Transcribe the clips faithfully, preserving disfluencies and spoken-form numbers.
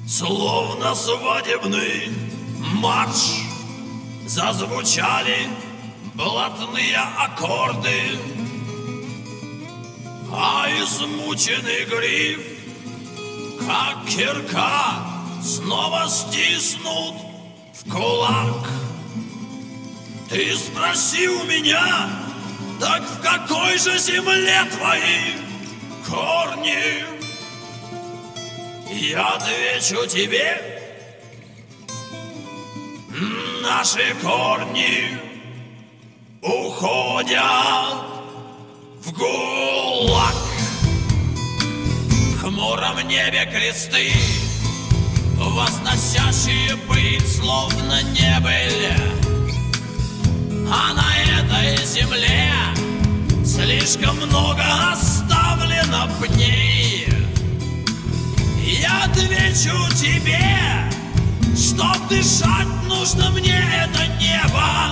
Словно свадебный марш зазвучали блатные аккорды, а измученный гриф, как кирка, снова стиснут в кулак. Ты спросил меня, так в какой же земле твои корни? Я отвечу тебе: наши корни уходят в ГУЛАГ. В хмуром небе кресты, возносящие быть словно не были. А на этой земле слишком много оставлено пней. Я отвечу тебе, чтоб дышать нужно мне это небо.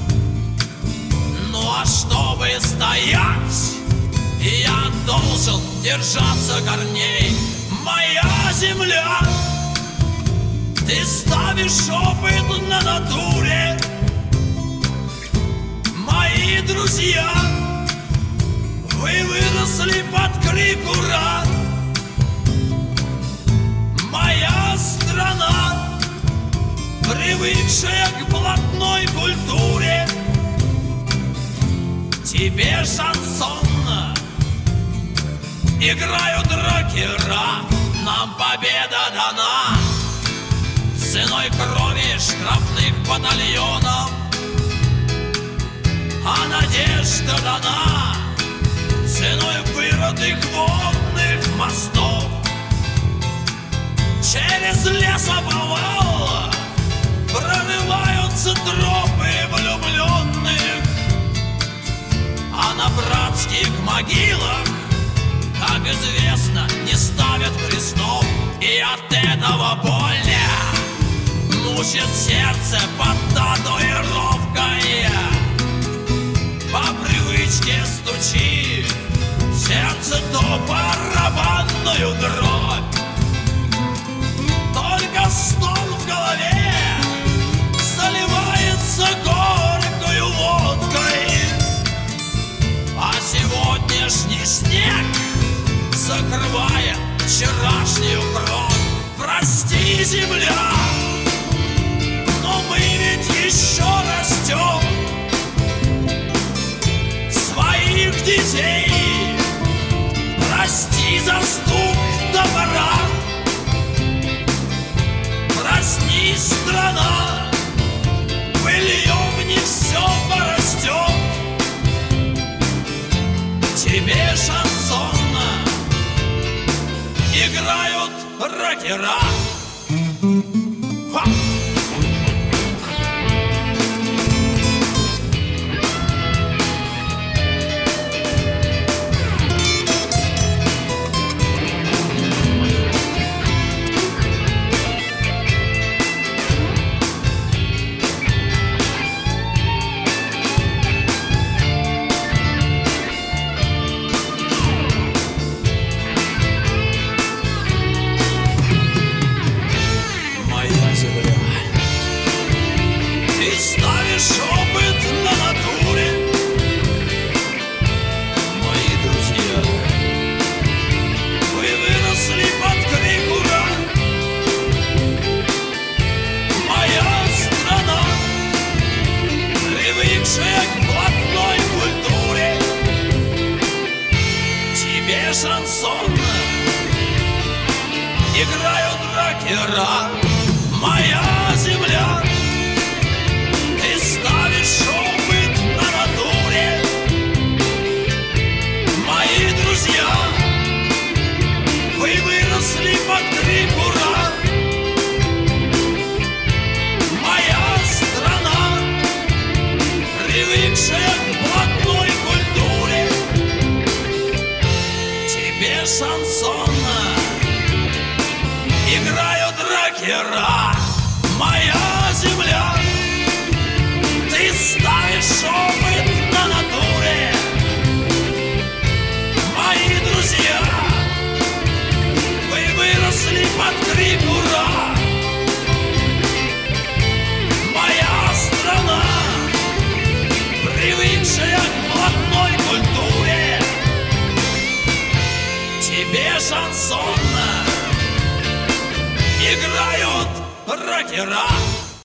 Ну а чтобы стоять, я должен держаться корней. Моя земля, ты ставишь опыт на натуре. Мои друзья, вы выросли под крик «Ура!». Моя страна, привыкшая к блатной культуре. Тебе шансон, играют рокера, нам победа дана ценой крови штрафных батальонов. А надежда дана ценой вырытых водных мостов. Через лесоповал прорываются тропы влюбленных, а на братских могилах, как известно, не ставят крестов. И от этого больно мучит сердце под татуировкой. По привычке стучи сердце то барабанную дробь. Только стон в голове заливается горькою водкой, а сегодняшний снег закрывает вчерашнюю кровь. Прости, земля, но мы ведь еще растем. Своих детей прости за стук топора. Проснись, страна, пыльем не все порастет. Тебе шансон играют рокера. Ха! Шансон играют рокера. Моя земля, ты ставишь опыт на натуре. Мои друзья, вы выросли под крик «Ура!». Моя страна, привыкшая к блатной культуре. Тебе шансон играют рокера. Моя земля, ты ставишь опыт на натуре. Мои друзья, вы выросли под крик «Ура!». блатной культуре. Тебе шансон играют рокера.